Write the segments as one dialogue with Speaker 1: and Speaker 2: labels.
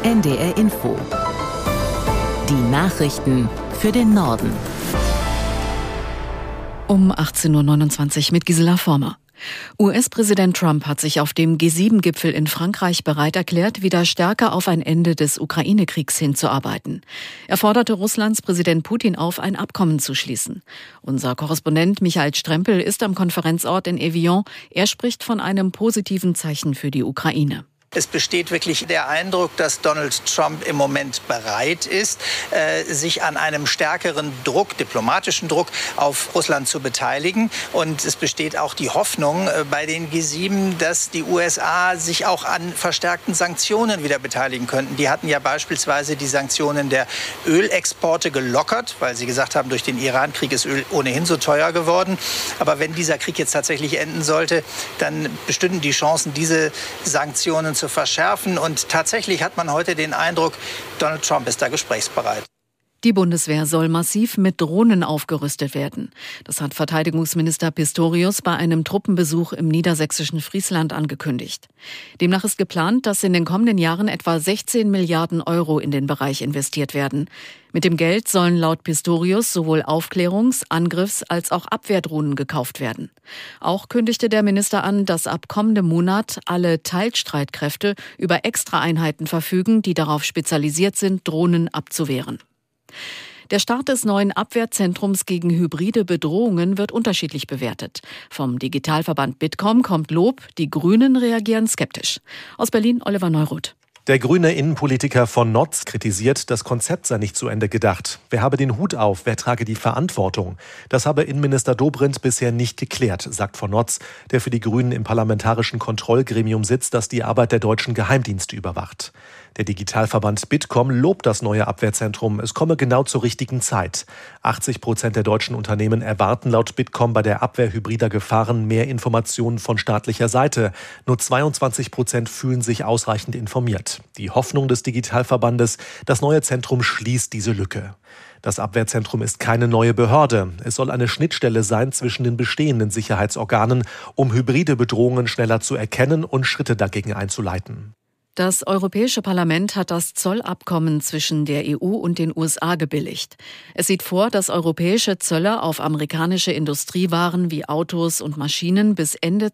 Speaker 1: NDR Info. Die Nachrichten für den Norden.
Speaker 2: Um 18.29 Uhr mit Gisela Former. US-Präsident Trump hat sich auf dem G7-Gipfel in Frankreich bereit erklärt, wieder stärker auf ein Ende des Ukraine-Kriegs hinzuarbeiten. Er forderte Russlands Präsident Putin auf, ein Abkommen zu schließen. Unser Korrespondent Michael Strempel ist am Konferenzort in Evian. Er spricht von einem positiven Zeichen für die Ukraine.
Speaker 3: Es besteht wirklich der Eindruck, dass Donald Trump im Moment bereit ist, sich an einem stärkeren Druck, diplomatischen Druck auf Russland zu beteiligen. Und es besteht auch die Hoffnung bei den G7, dass die USA sich auch an verstärkten Sanktionen wieder beteiligen könnten. Die hatten ja beispielsweise die Sanktionen der Ölexporte gelockert, weil sie gesagt haben, durch den Iran-Krieg ist Öl ohnehin so teuer geworden. Aber wenn dieser Krieg jetzt tatsächlich enden sollte, dann bestünden die Chancen, diese Sanktionen zu verschärfen. Und tatsächlich hat man heute den Eindruck, Donald Trump ist da gesprächsbereit.
Speaker 2: Die Bundeswehr soll massiv mit Drohnen aufgerüstet werden. Das hat Verteidigungsminister Pistorius bei einem Truppenbesuch im niedersächsischen Friesland angekündigt. Demnach ist geplant, dass in den kommenden Jahren etwa 16 Milliarden Euro in den Bereich investiert werden. Mit dem Geld sollen laut Pistorius sowohl Aufklärungs-, Angriffs- als auch Abwehrdrohnen gekauft werden. Auch kündigte der Minister an, dass ab kommendem Monat alle Teilstreitkräfte über Extraeinheiten verfügen, die darauf spezialisiert sind, Drohnen abzuwehren. Der Start des neuen Abwehrzentrums gegen hybride Bedrohungen wird unterschiedlich bewertet. Vom Digitalverband Bitkom kommt Lob, die Grünen reagieren skeptisch. Aus Berlin Oliver Neuroth.
Speaker 4: Der grüne Innenpolitiker von Notz kritisiert, das Konzept sei nicht zu Ende gedacht. Wer habe den Hut auf, wer trage die Verantwortung? Das habe Innenminister Dobrindt bisher nicht geklärt, sagt von Notz, der für die Grünen im parlamentarischen Kontrollgremium sitzt, das die Arbeit der deutschen Geheimdienste überwacht. Der Digitalverband Bitkom lobt das neue Abwehrzentrum. Es komme genau zur richtigen Zeit. 80% der deutschen Unternehmen erwarten laut Bitkom bei der Abwehr hybrider Gefahren mehr Informationen von staatlicher Seite. Nur 22% fühlen sich ausreichend informiert. Die Hoffnung des Digitalverbandes, das neue Zentrum schließt diese Lücke. Das Abwehrzentrum ist keine neue Behörde. Es soll eine Schnittstelle sein zwischen den bestehenden Sicherheitsorganen, um hybride Bedrohungen schneller zu erkennen und Schritte dagegen einzuleiten.
Speaker 2: Das Europäische Parlament hat das Zollabkommen zwischen der EU und den USA gebilligt. Es sieht vor, dass europäische Zölle auf amerikanische Industriewaren wie Autos und Maschinen bis Ende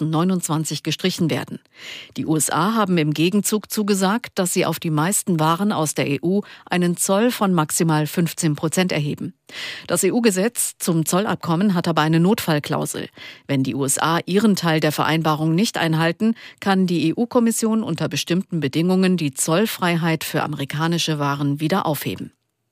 Speaker 2: 2029 gestrichen werden. Die USA haben im Gegenzug zugesagt, dass sie auf die meisten Waren aus der EU einen Zoll von maximal 15% erheben. Das EU-Gesetz zum Zollabkommen hat aber eine Notfallklausel. Wenn die USA ihren Teil der Vereinbarung nicht einhalten, kann die EU-Kommission unter bestimmten Bedingungen die Zollfreiheit für amerikanische Waren wieder aufheben.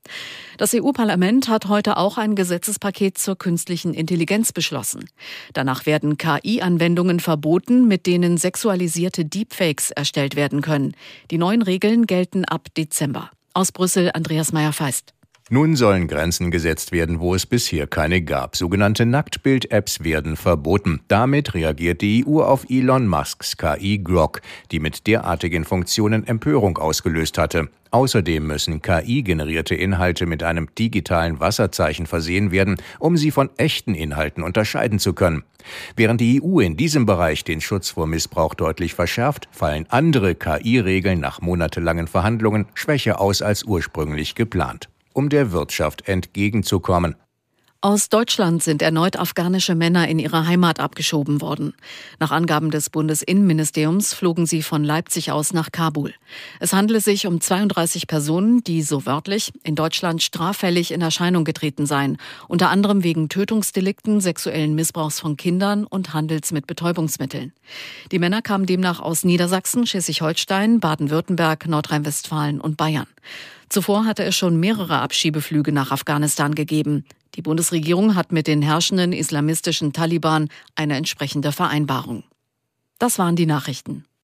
Speaker 2: Das EU-Parlament hat heute auch ein Gesetzespaket zur künstlichen Intelligenz beschlossen. Danach werden KI-Anwendungen verboten, mit denen sexualisierte Deepfakes erstellt werden können. Die neuen Regeln gelten ab Dezember. Aus Brüssel Andreas Meyer-Feist.
Speaker 5: Nun sollen Grenzen gesetzt werden, wo es bisher keine gab. Sogenannte Nacktbild-Apps werden verboten. Damit reagiert die EU auf Elon Musks KI Grok, die mit derartigen Funktionen Empörung ausgelöst hatte. Außerdem müssen KI-generierte Inhalte mit einem digitalen Wasserzeichen versehen werden, um sie von echten Inhalten unterscheiden zu können. Während die EU in diesem Bereich den Schutz vor Missbrauch deutlich verschärft, fallen andere KI-Regeln nach monatelangen Verhandlungen schwächer aus als ursprünglich geplant, um der Wirtschaft entgegenzukommen.
Speaker 2: Aus Deutschland sind erneut afghanische Männer in ihre Heimat abgeschoben worden. Nach Angaben des Bundesinnenministeriums flogen sie von Leipzig aus nach Kabul. Es handele sich um 32 Personen, die, so wörtlich, in Deutschland straffällig in Erscheinung getreten seien, unter anderem wegen Tötungsdelikten, sexuellen Missbrauchs von Kindern und Handels mit Betäubungsmitteln. Die Männer kamen demnach aus Niedersachsen, Schleswig-Holstein, Baden-Württemberg, Nordrhein-Westfalen und Bayern. Zuvor hatte es schon mehrere Abschiebeflüge nach Afghanistan gegeben. Die Bundesregierung hat mit den herrschenden islamistischen Taliban eine entsprechende Vereinbarung. Das waren die Nachrichten.